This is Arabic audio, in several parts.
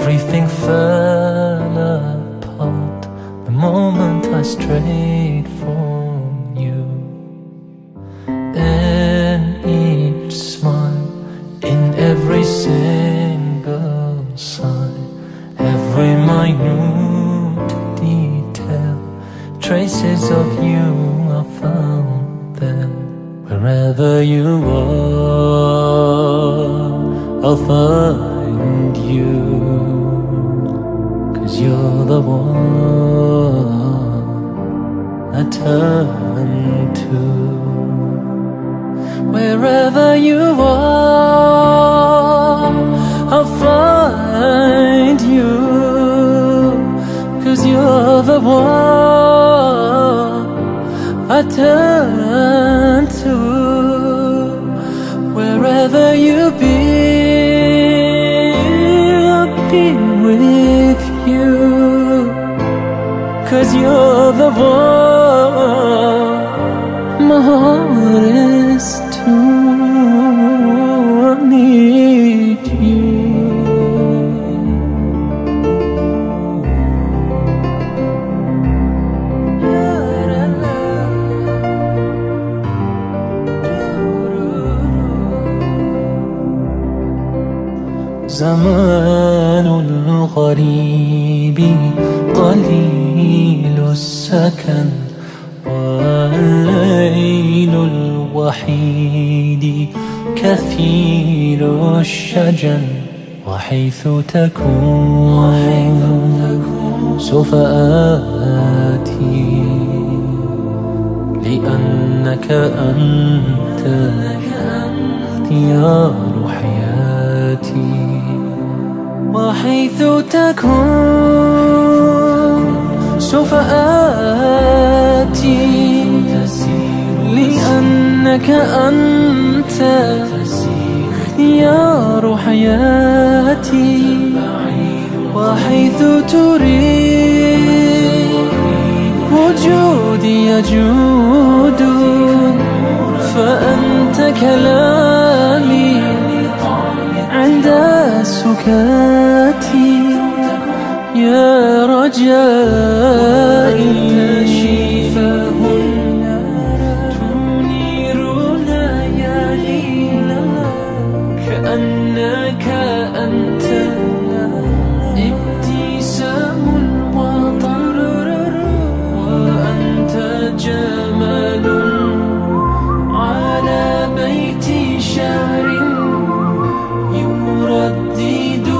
Everything fell apart the moment I strayed from you. In each smile, in every single sigh, every minute detail, traces of you are found there. Wherever you are, I'll find you, 'cause you're the one I turn to. Wherever you are, I'll find you, 'cause you're the one I turn to. Wherever you be, I'll be with you, 'cause you're the one my heart is to. I need you. زمان الغريب قليل السكن، والليل الوحيد كثير الشجن. وحيث تكون سوف آتي، لأنك أنت اختيار حياتي. وحيث تكون سوف آتي، لأنك أنت اختيار حياتي. وحيث تريد وجودي يجود، فأنت كلامي عند سكاتي. يا رجائي شفاه تنير ليالينا، كأنك أنت ابتسام وطر، وأنت جمال على بيت شعر يردده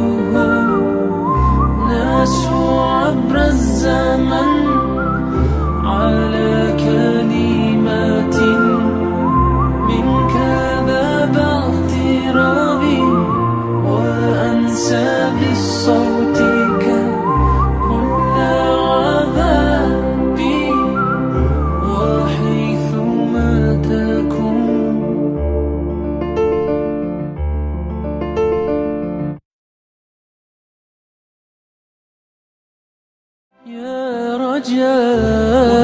ناس عبر الزمن على كلمات منك باب اغترابي، وأنسى بصوتك كل عذابي. وحيثما تكون يا رجاء